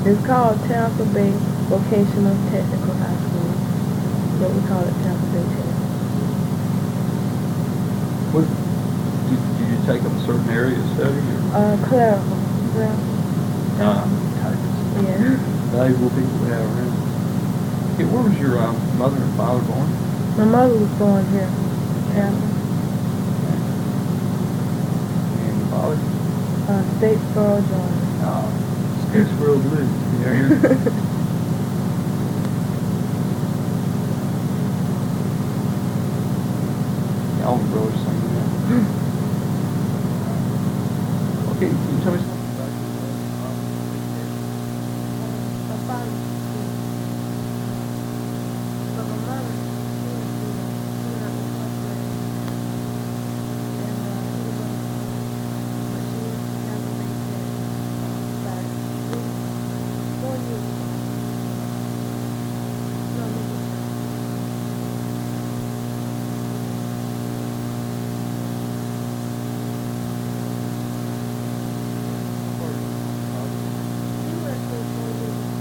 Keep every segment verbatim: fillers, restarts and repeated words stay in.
It's called Tampa Bay Vocational Technical High School, but we call it Tampa Bay Tech. What, did, did you take up a certain area of study? Or? Uh, clerical. Clerical. Uh, typist. Yeah. Valuable people to have around. Okay, where was your um, mother and father born? My mother was born here, Tampa. Okay. And your father? Uh, Statesboro, Georgia. Oh, Statesboro Blue. You hear? All the brothers sing that. Okay, can you tell me something about your My father was school. But my mother, she was doing up in twelfth grade. And uh, he was on school. But she was Tampa Bay Tech. About three, four years ago. No, maybe. She went through four years of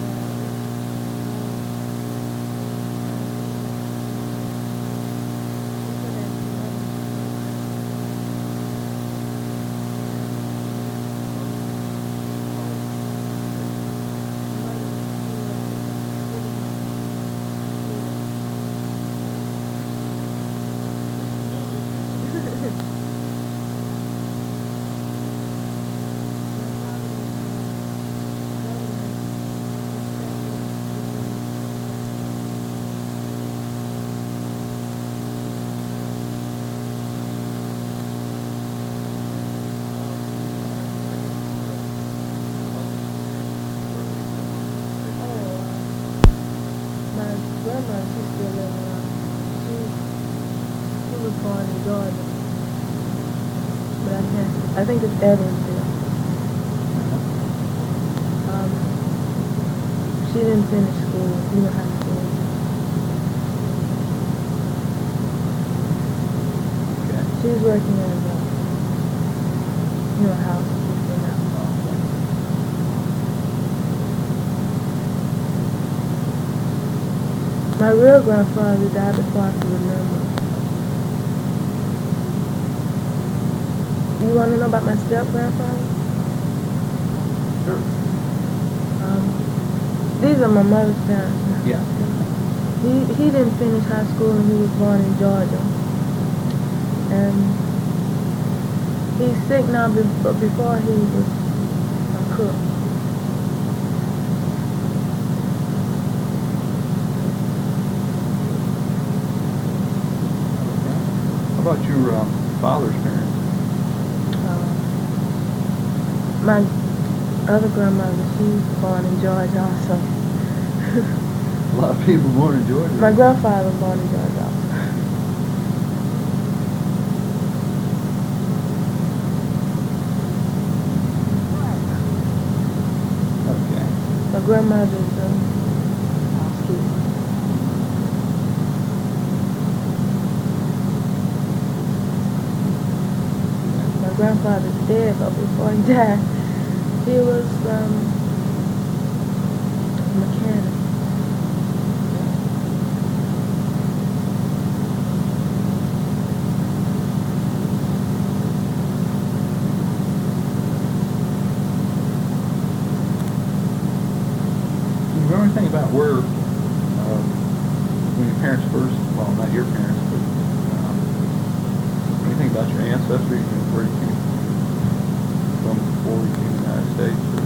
my grandma, she's still living around. She, she was born in Georgia. But I can't, I think it's Evansville. Um, she didn't finish school, you know, high school. Okay. She's working as a, you know, housekeeper now. My real grandfather died before I could remember. You want to know about my step-grandfather? Sure. Um, these are my mother's parents now. Yeah. He, he didn't finish high school and he was born in Georgia. And he's sick now, but before he was a cook. How about your um, father's parents? Uh, my other grandmother, she was born in Georgia also. A lot of people born in Georgia. My grandfather was born in Georgia also. Okay. My grandmother's a housekeeper. My grandfather's dead, but before he died, he was um, a mechanic. Do you remember anything about where, uh, when your parents first, well, not your parents, but um, anything about your ancestry, you know, where you came from before you came to the United States?